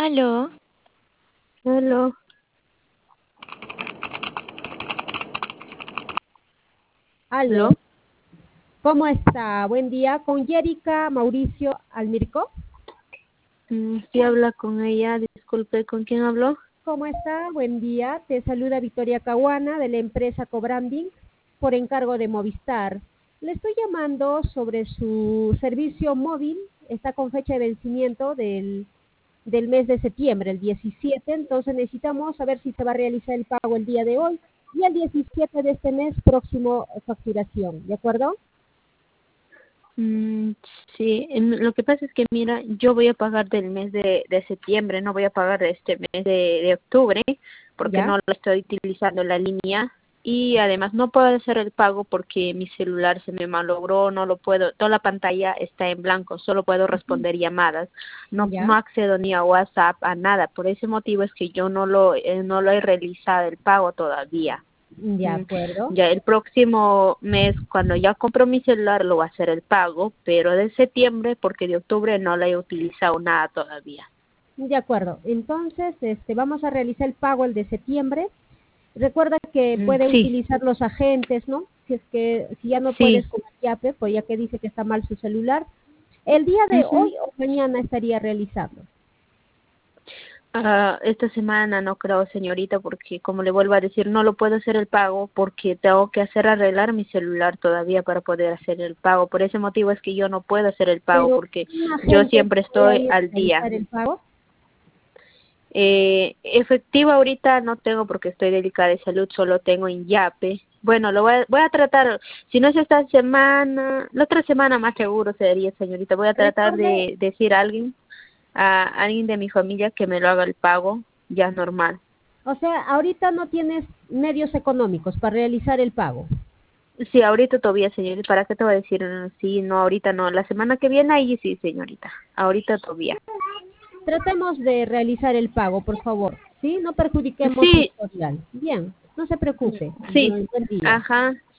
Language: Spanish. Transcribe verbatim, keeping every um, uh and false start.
Aló, Aló, Aló, aló, ¿cómo está? Buen día, con Yérica Mauricio Almirco. mm, sí habla con ella, disculpe, ¿con quién habló? ¿Cómo está? Buen día, te saluda Victoria Caguana de la empresa Cobranding por encargo de Movistar. Le estoy llamando sobre su servicio móvil, está con fecha de vencimiento del, del mes de septiembre, el diecisiete, entonces necesitamos saber si se va a realizar el pago el día de hoy y el diecisiete de este mes próximo facturación, ¿de acuerdo? Mm, sí, em, lo que pasa es que, mira, yo voy a pagar del mes de, de septiembre, no voy a pagar de este mes de, de octubre, porque ¿Ya? no lo estoy utilizando la línea, y además no puedo hacer el pago porque mi celular se me malogró, no lo puedo, toda la pantalla está en blanco, solo puedo Ujú. responder llamadas, no ¿Ya? no accedo ni a WhatsApp, a nada. Por ese motivo es que yo no lo eh, no lo he realizado el pago todavía. De Mm, acuerdo. Ya el próximo mes, cuando ya compro mi celular, lo voy a hacer el pago, pero de septiembre, porque de octubre no la he utilizado nada todavía. De acuerdo. Entonces, este, vamos a realizar el pago el de septiembre. Recuerda que Mm, puede Sí, utilizar los agentes, ¿no? Si es que si ya no puedes sí. con el Yape, pues ya que dice que está mal su celular, el día de Ujú. hoy o mañana estaría realizando. Ah, esta semana no creo, señorita, porque como le vuelvo a decir, no lo puedo hacer el pago porque tengo que hacer arreglar mi celular todavía para poder hacer el pago. Por ese motivo es que yo no puedo hacer el pago Pero porque un yo agente siempre puede estoy ir a al día. realizar el pago. Eh, efectivo ahorita no tengo porque estoy delicada de salud, solo tengo en Yape. Bueno, lo voy a, voy a tratar, si no es esta semana, la otra semana más seguro sería, señorita. Voy a tratar Recuerde, de decir a alguien, a alguien de mi familia que me lo haga el pago, ya normal. o sea, ahorita no tienes medios económicos para realizar el pago. Sí, ahorita todavía, señorita, ¿para qué te voy a decir? Mm, Sí, no, ahorita no, la semana que viene ahí sí, señorita, ahorita todavía. Tratemos de realizar el pago, por favor, ¿sí? No perjudiquemos su Sí, historial. Bien, no se preocupe. sí, Buen buen día. ajá,